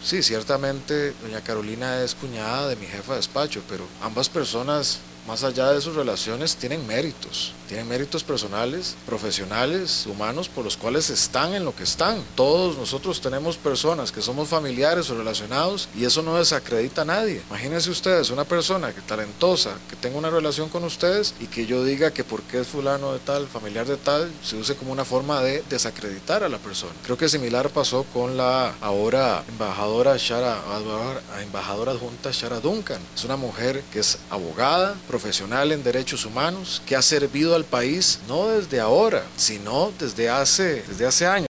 Sí, ciertamente doña Carolina es cuñada de mi jefa de despacho, pero ambas personas, más allá de sus relaciones, tienen méritos personales, profesionales, humanos, por los cuales están en lo que están. Todos nosotros tenemos personas que somos familiares o relacionados y eso no desacredita a nadie. Imagínense ustedes una persona que talentosa, que tenga una relación con ustedes y que yo diga que porque es fulano de tal, familiar de tal, se use como una forma de desacreditar a la persona. Creo que similar pasó con la ahora embajadora adjunta Shara Duncan. Es una mujer que es abogada, profesional en derechos humanos, que ha servido al país no desde ahora, sino desde hace años.